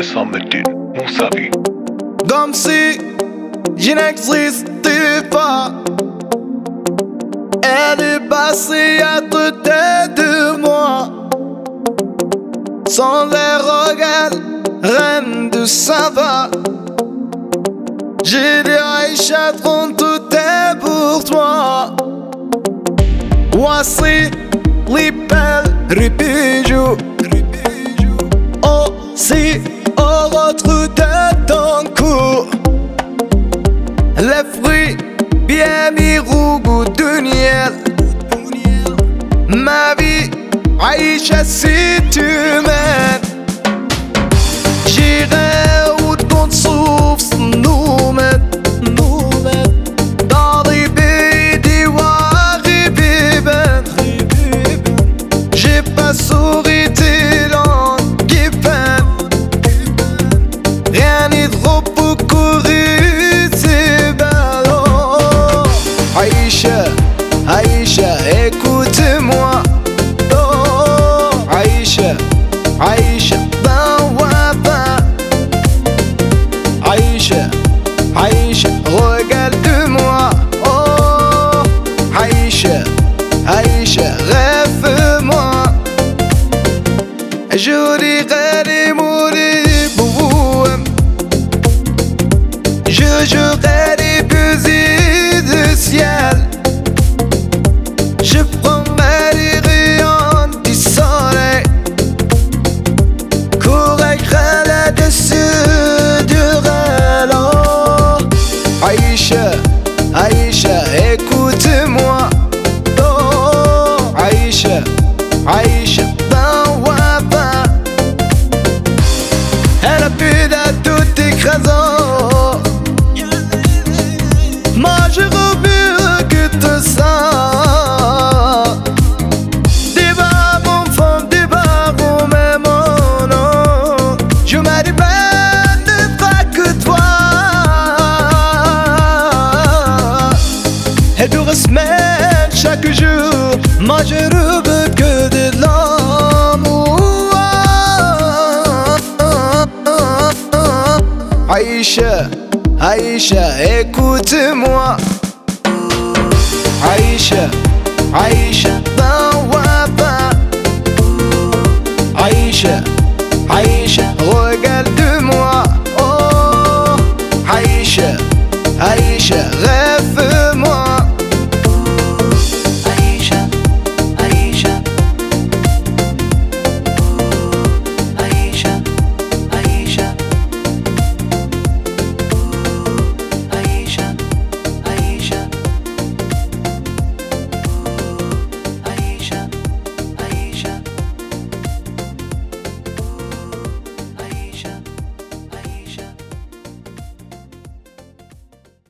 ça me dit, mon savi. Comme si je n'existais pas. Elle est passée à côté de moi. Sans les regards, reine de Sava. J'ai dit Aïcha, tout est pour toi. Voici les belles bijoux. Aussi au retour de ton cou, les fruits bien mis au goût de miel. Ma vie, Aïcha, si tu m'aimes, j'irai où ton souffle nous mène. Dans les pays d'Ivoire et Bibène. J'ai pas souri tes langues qui peinent. Rien n'est trop pour courir, c'est belle. Oh, Aïcha, Aïcha, écoute-moi. Oh, Aïcha, Aïcha, ben ouais, ben. Aïcha, Aïcha, regarde-moi. Oh, Aïcha, Aïcha, rêve-moi. Je dirai des mots pour vous. Je jouerai des musiques du ciel. Je prendrai des rayons du soleil. Courrai là-dessus du réel. Oh, Aïcha, Aïcha, écoute-moi. Oh, Aïcha, Aïcha, ben ouais, ben. Elle a pu à tout écrasant. Moi je remue que tout ça. Débat mon femme, débat mon même nom. Je m'ai dit ben ne pas que toi. Et deux semaines chaque jour, moi je rêve que de l'amour. Aïcha, Aïcha, écoute-moi. Aïcha, Aïcha, ben ouais, ben. Aïcha.